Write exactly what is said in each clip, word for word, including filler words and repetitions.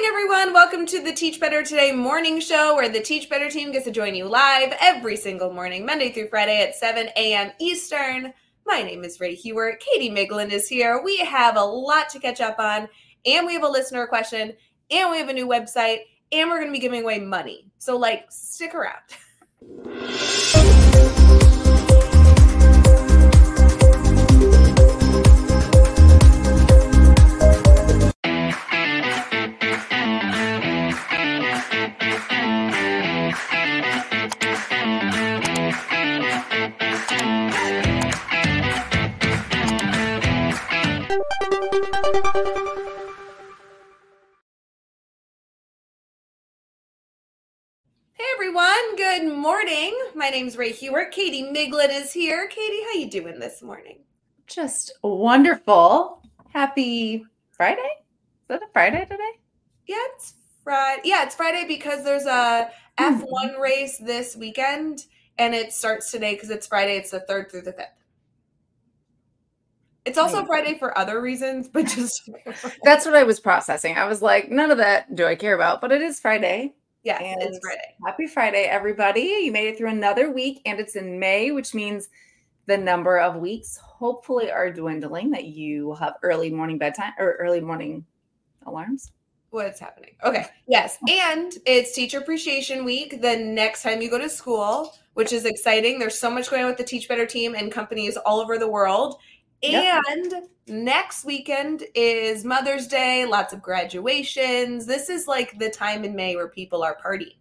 everyone, welcome to the Teach Better Today morning show where the Teach Better team gets to join you live every single morning, Monday through Friday at seven a.m. Eastern. My name is Ray Hewert. Katie Miglin is here. We have a lot to catch up on, and we have a listener question, and we have a new website, and we're going to be giving away money. So, like, stick around. Hey everyone, good morning. My name's Ray Hewert. Katie Miglin is here. Katie, how you doing this morning? Just wonderful. Happy Friday? Is that a Friday today? Yeah, it's Friday. Yeah, it's Friday because there's a F one race this weekend, and it starts today because it's Friday. It's the third through the fifth. It's also Friday for other reasons, but just That's what I was processing. I was like, none of that do I care about, but it is Friday. yeah, And it's Friday. Happy Friday, everybody. You made it through another week, and it's in May, which means the number of weeks hopefully are dwindling, that you will have early morning bedtime or early morning alarms. What's happening? Okay, yes, and it's Teacher Appreciation Week the next time you go to school, which is exciting. There's so much going on with the Teach Better team and companies all over the world. Yep. And next weekend is Mother's Day, lots of graduations. This is like the time in May where people are partying.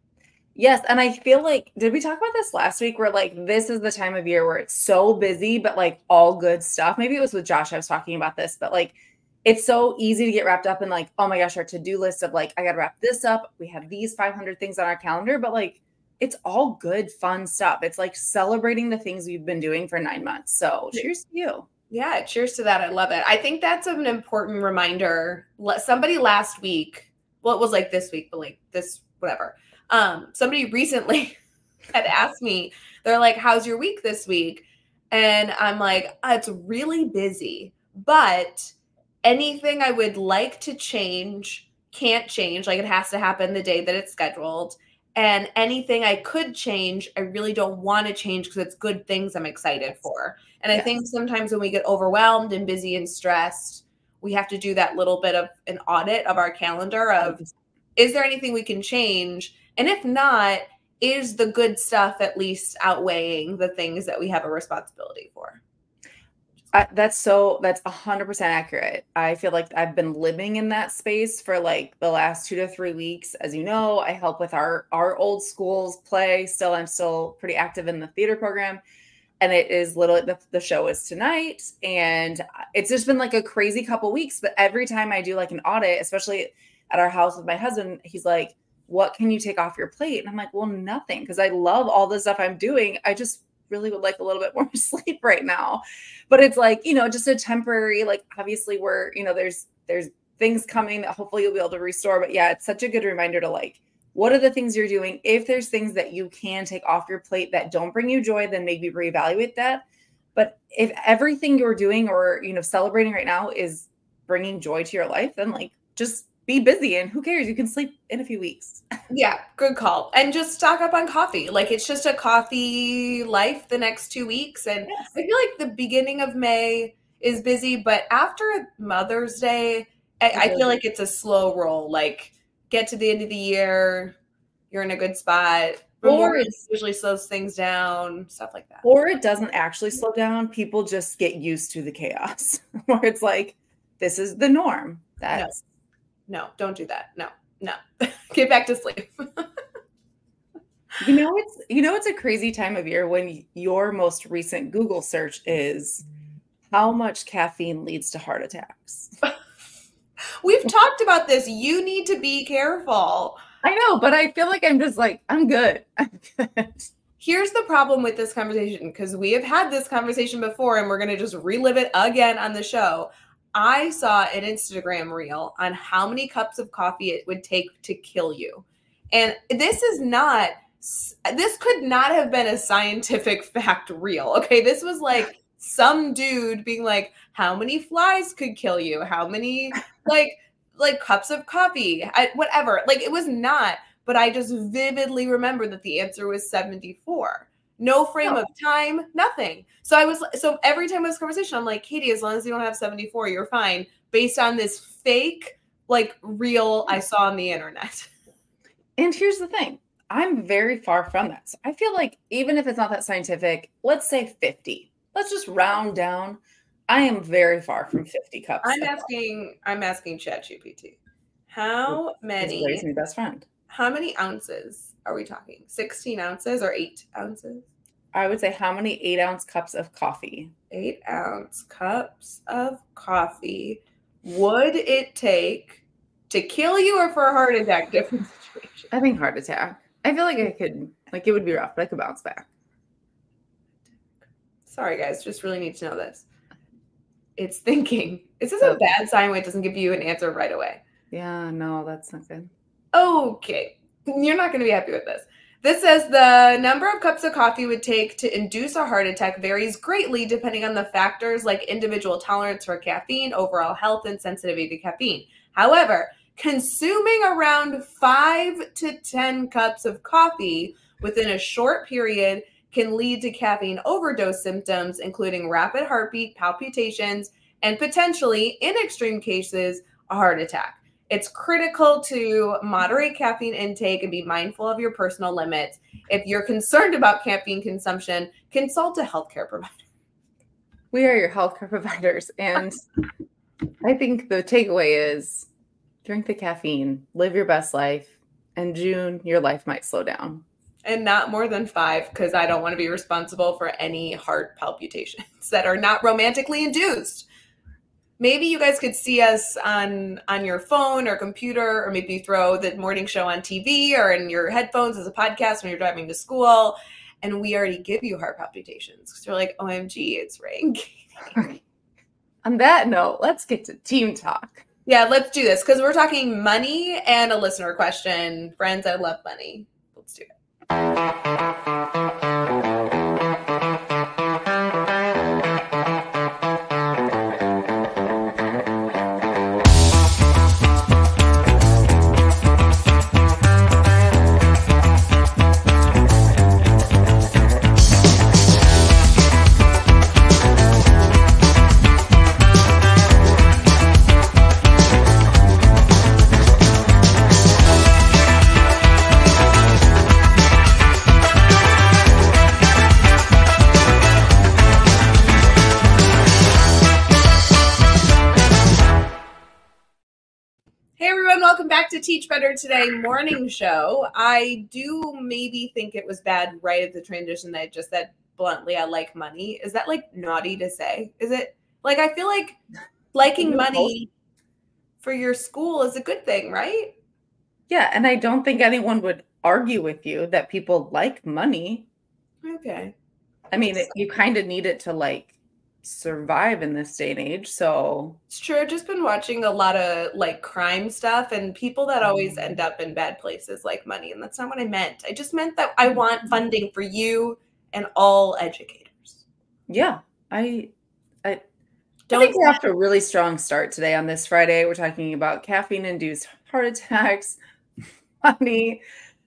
Yes, and I feel like, did we talk about this last week where like this is the time of year where it's so busy, but like all good stuff. Maybe it was with Josh I was talking about this, but like it's so easy to get wrapped up in like, oh my gosh, our to-do list of like, I got to wrap this up. We have these five hundred things on our calendar, but like it's all good, fun stuff. It's like celebrating the things we've been doing for nine months. So cheers to you. Yeah, cheers to that. I love it. I think that's an important reminder. Somebody last week, well, it was like this week, but like this, whatever. Um, somebody recently had asked me, they're like, how's your week this week? And I'm like, oh, it's really busy, but anything I would like to change can't change. Like it has to happen the day that it's scheduled. And anything I could change, I really don't want to change because it's good things I'm excited for. And Yes. I think sometimes when we get overwhelmed and busy and stressed, we have to do that little bit of an audit of our calendar of, is there anything we can change? And if not, is the good stuff at least outweighing the things that we have a responsibility for? Uh, that's so, that's one hundred percent accurate. I feel like I've been living in that space for like the last two to three weeks. As you know, I help with our, our old schools play. Still, I'm still pretty active in the theater program. And it is literally, the, the show is tonight. And it's just been like a crazy couple weeks. But every time I do like an audit, especially at our house with my husband, he's like, what can you take off your plate? And I'm like, well, nothing. Because I love all the stuff I'm doing. I just really would like a little bit more sleep right now. But it's like, you know, just a temporary, like, obviously we're, you know, there's, there's things coming that hopefully you'll be able to restore. But yeah, it's such a good reminder to like, what are the things you're doing? If there's things that you can take off your plate that don't bring you joy, then maybe reevaluate that. But if everything you're doing or, you know, celebrating right now is bringing joy to your life, then like, just be busy and who cares? You can sleep in a few weeks. Yeah, good call. And just stock up on coffee. Like it's just a coffee life the next two weeks. And Yes. I feel like the beginning of May is busy, but after Mother's Day, I, I feel like it's a slow roll. Like get to the end of the year, you're in a good spot. Or it usually slows things down, stuff like that. Or it doesn't actually slow down. People just get used to the chaos where it's like, this is the norm. That's no, no don't do that. No, no. Get back to sleep. You know, it's, you know, it's a crazy time of year when your most recent Google search is how much caffeine leads to heart attacks. We've talked about this. You need to be careful. I know, but I feel like I'm just like, I'm good. I'm good. Here's the problem with this conversation, because we have had this conversation before and we're going to just relive it again on the show. I saw an Instagram reel on how many cups of coffee it would take to kill you. And this is not, this could not have been a scientific fact reel. Okay. This was like some dude being like, how many flies could kill you? How many, like, like cups of coffee, I, whatever. Like it was not, but I just vividly remember that the answer was seventy-four. No frame No. of time, nothing. So I was, so every time I was conversation, I'm like, Katie, as long as you don't have seventy-four, you're fine. Based on this fake, like reel I saw on the internet. And here's the thing. I'm very far from that. So I feel like even if it's not that scientific, let's say fifty. Let's just round down. I am very far from fifty cups. I'm asking, I'm asking ChatGPT. How many? He's my best friend. How many ounces are we talking? sixteen ounces or eight ounces? I would say how many eight ounce cups of coffee? Eight ounce cups of coffee would it take to kill you or for a heart attack? Different situation. I think heart attack. I feel like I could, like it would be rough, but I could bounce back. Sorry, guys. Just really need to know this. It's thinking. Is this a bad sign when it doesn't give you an answer right away? Yeah, no, that's not good. Okay. You're not going to be happy with this. This says the number of cups of coffee would take to induce a heart attack varies greatly depending on the factors like individual tolerance for caffeine, overall health, and sensitivity to caffeine. However, consuming around five to ten cups of coffee within a short period can lead to caffeine overdose symptoms, including rapid heartbeat, palpitations, and potentially, in extreme cases, a heart attack. It's critical to moderate caffeine intake and be mindful of your personal limits. If you're concerned about caffeine consumption, consult a healthcare provider. We are your healthcare providers. And I think the takeaway is drink the caffeine, live your best life. In June, your life might slow down. And not more than five, because I don't want to be responsible for any heart palpitations that are not romantically induced. Maybe you guys could see us on, on your phone or computer, or maybe throw the morning show on T V or in your headphones as a podcast when you're driving to school. And we already give you heart palpitations because you're like, O M G, it's Ray. On that note, let's get to team talk. Yeah, let's do this because we're talking money and a listener question. Friends, I love money. Let's do it. Back to Teach Better Today morning show. I do maybe think it was bad right at the transition that I just said bluntly, I like money. Is that like naughty to say? Is it like, I feel like liking money for your school is a good thing, right? Yeah. And I don't think anyone would argue with you that people like money. Okay. I mean, it, you kind of need it to like survive in this day and age. So it's true. I've just been watching a lot of like crime stuff and people that always end up in bad places like money. And that's not what I meant. I just meant that I want funding for you and all educators. Yeah. I I don't I think we have a really strong start today on this Friday. We're talking about caffeine induced heart attacks, money.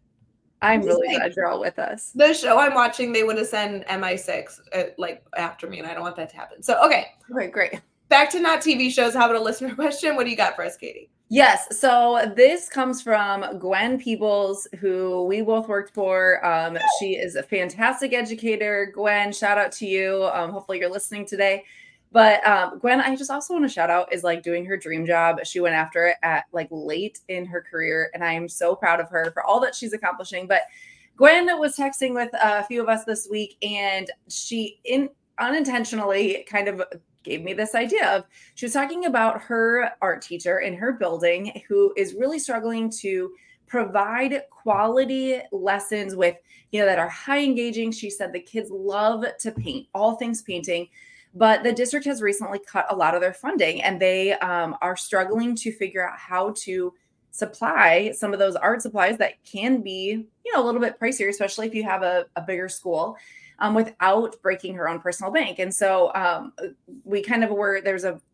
I'm really like, glad you're all with us. The show I'm watching, they would have sent M I six uh, like after me, and I don't want that to happen. So, okay. Okay, great. Back to not T V shows. How about a listener question? What do you got for us, Katie? Yes. So this comes from Gwen Peebles, who we both worked for. Um, she is a fantastic educator. Gwen, shout out to you. Um, hopefully you're listening today. But um, Gwen, I just also want to shout out is like doing her dream job. She went after it at like late in her career. And I am so proud of her for all that she's accomplishing. But Gwen was texting with a few of us this week, and she in unintentionally kind of gave me this idea of, she was talking about her art teacher in her building who is really struggling to provide quality lessons with, you know, that are high engaging. She said the kids love to paint, all things painting. But the district has recently cut a lot of their funding, and they um, are struggling to figure out how to supply some of those art supplies that can be, you know, a little bit pricier, especially if you have a, a bigger school, um, without breaking her own personal bank. And so um, we kind of were, there's a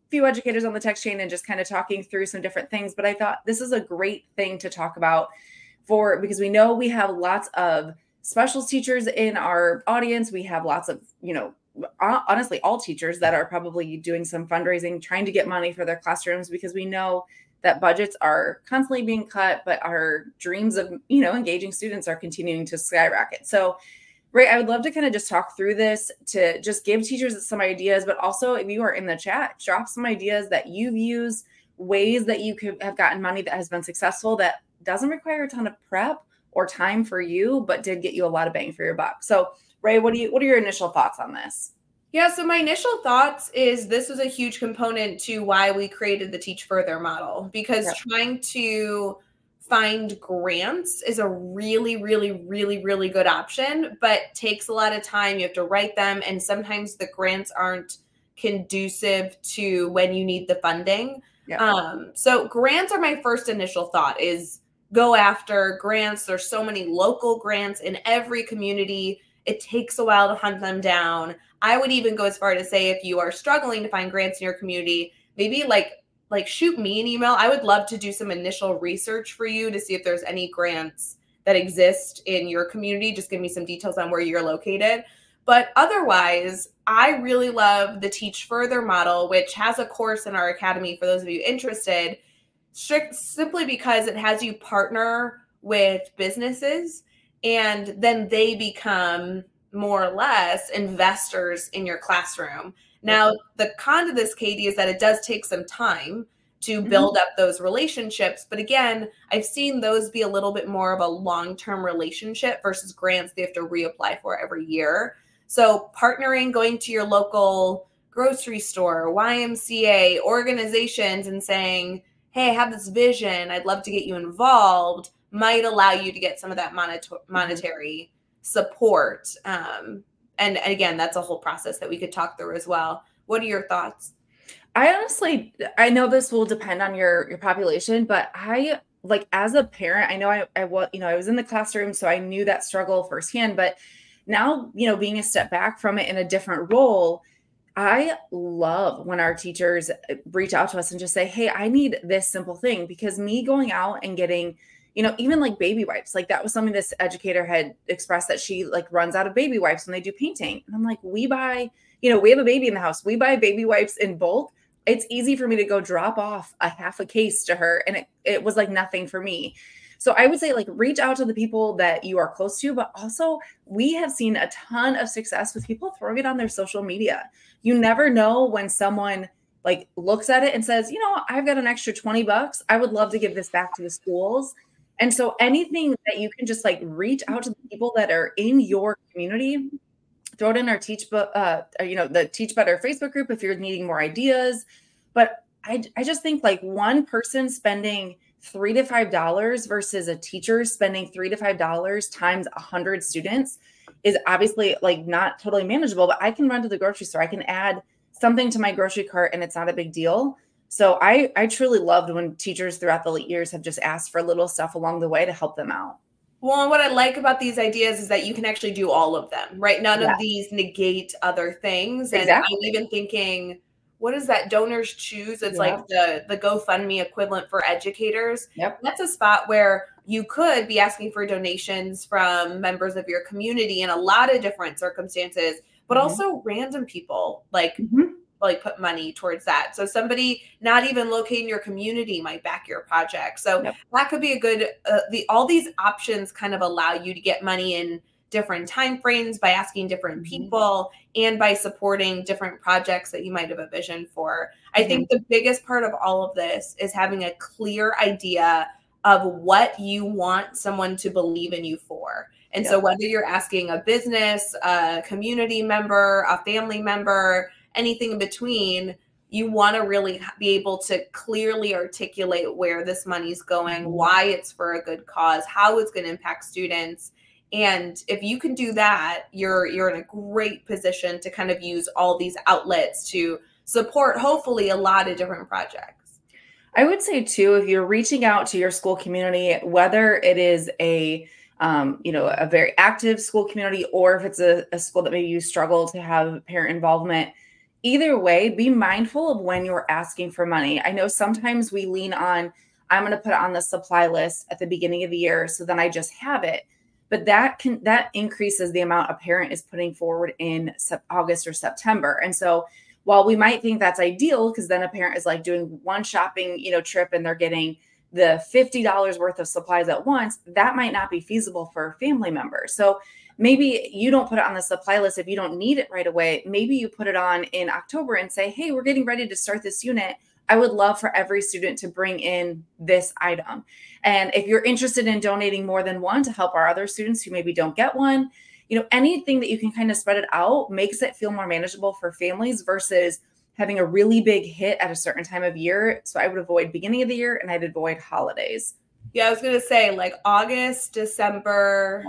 few educators on the text chain and just kind of talking through some different things. But I thought this is a great thing to talk about for, because we know we have lots of special teachers in our audience. We have lots of, you know, honestly, all teachers that are probably doing some fundraising, trying to get money for their classrooms, because we know that budgets are constantly being cut, but our dreams of, you know, engaging students are continuing to skyrocket. So, Ray, I would love to kind of just talk through this to just give teachers some ideas, but also if you are in the chat, drop some ideas that you've used, ways that you could have gotten money that has been successful, that doesn't require a ton of prep or time for you, but did get you a lot of bang for your buck. So, Ray, what do you, what are your initial thoughts on this? Yeah, so my initial thoughts is this was a huge component to why we created the Teach Further model, because yep. trying to find grants is a really, really, really, really good option, but takes a lot of time. You have to write them, and sometimes the grants aren't conducive to when you need the funding. Yep. Um, so grants are my first initial thought is go after grants. There's so many local grants in every community. It takes a while to hunt them down. I would even go as far to say if you are struggling to find grants in your community, maybe like like shoot me an email. I would love to do some initial research for you to see if there's any grants that exist in your community. Just give me some details on where you're located. But otherwise, I really love the Teach Further model, which has a course in our academy for those of you interested, strict, simply because it has you partner with businesses, and then they become more or less investors in your classroom. Now, the con to this, Katie, is that it does take some time to build mm-hmm. up those relationships. But again, I've seen those be a little bit more of a long-term relationship versus grants they have to reapply for every year. So partnering, going to your local grocery store, Y M C A, organizations, and saying, hey, I have this vision, I'd love to get you involved, might allow you to get some of that monet- monetary support. Um, and again, that's a whole process that we could talk through as well. What are your thoughts? I honestly, I know this will depend on your, your population, but I like as a parent, I know I, I was, you know, I was in the classroom, so I knew that struggle firsthand, but now, you know, being a step back from it in a different role, I love when our teachers reach out to us and just say, hey, I need this simple thing, because me going out and getting, you know, even like baby wipes, like that was something this educator had expressed, that she like runs out of baby wipes when they do painting. And I'm like, we buy, you know, we have a baby in the house. We buy baby wipes in bulk. It's easy for me to go drop off a half a case to her. And it, it was like nothing for me. So I would say like reach out to the people that you are close to, but also we have seen a ton of success with people throwing it on their social media. You never know when someone like looks at it and says, you know, I've got an extra twenty bucks. I would love to give this back to the schools. And so anything that you can just like reach out to the people that are in your community, throw it in our Teach, uh, you know, the Teach Better Facebook group if you're needing more ideas. But I, I just think like one person spending three to five dollars versus a teacher spending three to five dollars times a hundred students is obviously like not totally manageable. But I can run to the grocery store, I can add something to my grocery cart, and it's not a big deal. So I, I truly loved when teachers throughout the years have just asked for little stuff along the way to help them out. Well, and what I like about these ideas is that you can actually do all of them, right? None yeah. of these negate other things. And exactly. I'm even thinking, what is that? Donors Choose. It's yeah. like the, the GoFundMe equivalent for educators. Yep. That's a spot where you could be asking for donations from members of your community in a lot of different circumstances, but mm-hmm. also random people like mm-hmm. like put money towards that. So somebody not even located in your community might back your project. So yep. that could be a good, uh, the, all these options kind of allow you to get money in different timeframes by asking different mm-hmm. people and by supporting different projects that you might have a vision for. I mm-hmm. think the biggest part of all of this is having a clear idea of what you want someone to believe in you for. And yep. so whether you're asking a business, a community member, a family member, anything in between, you want to really be able to clearly articulate where this money's going, why it's for a good cause, how it's going to impact students. And if you can do that, you're you're in a great position to kind of use all these outlets to support, hopefully, a lot of different projects. I would say, too, if you're reaching out to your school community, whether it is a Um, you know, a very active school community, or if it's a, a school that maybe you struggle to have parent involvement, either way, be mindful of when you're asking for money. I know sometimes we lean on, I'm going to put it on the supply list at the beginning of the year, so then I just have it. But that can that increases the amount a parent is putting forward in sep- August or September. And so while we might think that's ideal, because then a parent is like doing one shopping, you know, trip and they're getting the fifty dollars worth of supplies at once, that might not be feasible for family members. So maybe you don't put it on the supply list if you don't need it right away. Maybe you put it on in October and say, hey, we're getting ready to start this unit. I would love for every student to bring in this item. And if you're interested in donating more than one to help our other students who maybe don't get one, you know, anything that you can kind of spread it out makes it feel more manageable for families versus having a really big hit at a certain time of year. So I would avoid beginning of the year and I'd avoid holidays. Yeah, I was going to say like August, December.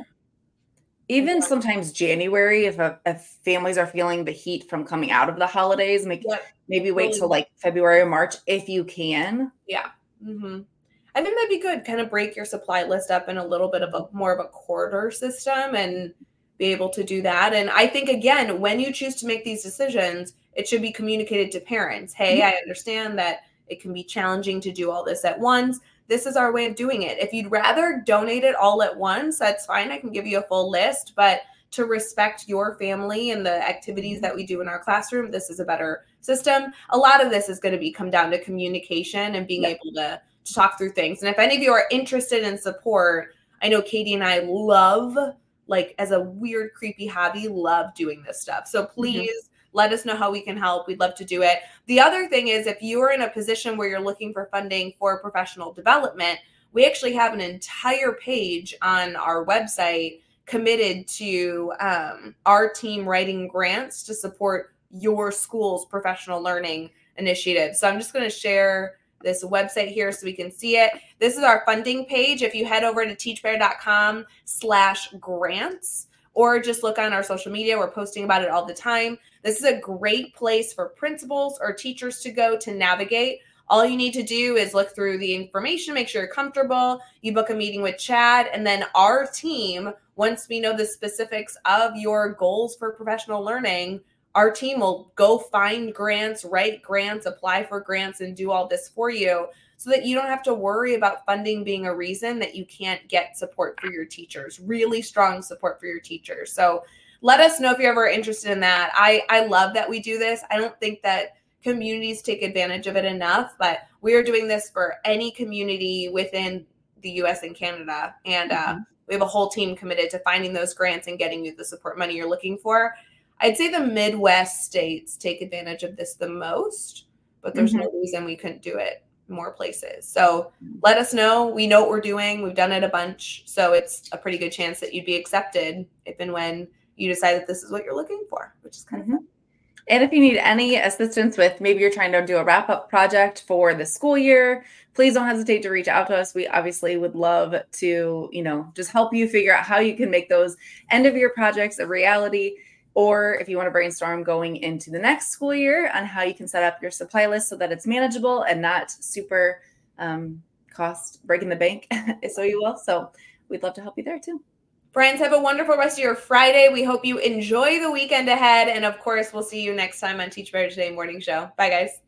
Even sometimes January, if, a, if families are feeling the heat from coming out of the holidays, make, yep. maybe wait till like February or March if you can. Yeah. Mm-hmm. I think that'd be good. Kind of break your supply list up in a little bit of a more of a quarter system and be able to do that. And I think, again, when you choose to make these decisions, it should be communicated to parents. Hey, I understand that it can be challenging to do all this at once. This is our way of doing it. If you'd rather donate it all at once, that's fine. I can give you a full list, but to respect your family and the activities that we do in our classroom, this is a better system. A lot of this is going to be come down to communication and being yep. able to, to talk through things. And if any of you are interested in support, I know Katie and I love, like as a weird, creepy hobby, love doing this stuff. So please mm-hmm. let us know how we can help. We'd love to do it. The other thing is if you are in a position where you're looking for funding for professional development, we actually have an entire page on our website committed to um, our team writing grants to support your school's professional learning initiative. So I'm just going to share this website here so we can see it. This is our funding page. If you head over to teachbetter.com slash grants, or just look on our social media. We're posting about it all the time. This is a great place for principals or teachers to go to navigate. All you need to do is look through the information, make sure you're comfortable. You book a meeting with Chad, and then our team, once we know the specifics of your goals for professional learning, our team will go find grants, write grants, apply for grants, and do all this for you so that you don't have to worry about funding being a reason that you can't get support for your teachers, really strong support for your teachers. So let us know if you're ever interested in that. I, I love that we do this. I don't think that communities take advantage of it enough, but we are doing this for any community within the U S and Canada. And uh, mm-hmm. we have a whole team committed to finding those grants and getting you the support money you're looking for. I'd say the Midwest states take advantage of this the most, but there's mm-hmm. no reason we couldn't do it more places. So let us know. We know what we're doing. We've done it a bunch. So it's a pretty good chance that you'd be accepted if and when you decide that this is what you're looking for, which is kind mm-hmm. of fun. And if you need any assistance with, maybe you're trying to do a wrap-up project for the school year, please don't hesitate to reach out to us. We obviously would love to, you know, just help you figure out how you can make those end-of-year projects a reality. Or if you want to brainstorm going into the next school year on how you can set up your supply list so that it's manageable and not super um, cost breaking the bank, so you will. So we'd love to help you there too. Friends, have a wonderful rest of your Friday. We hope you enjoy the weekend ahead. And of course, we'll see you next time on Teach Better Today Morning Show. Bye, guys.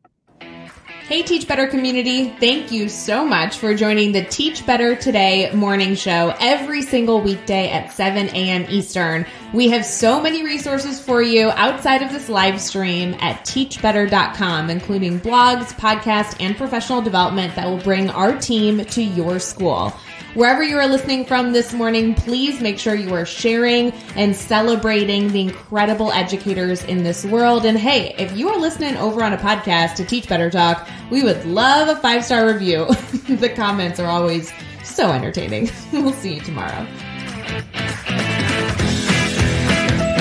Hey, Teach Better community. Thank you so much for joining the Teach Better Today morning show every single weekday at seven a.m. Eastern. We have so many resources for you outside of this live stream at teach better dot com, including blogs, podcasts, and professional development that will bring our team to your school. Wherever you are listening from this morning, please make sure you are sharing and celebrating the incredible educators in this world. And hey, if you are listening over on a podcast to Teach Better Talk, we would love a five-star review. The comments are always so entertaining. We'll see you tomorrow.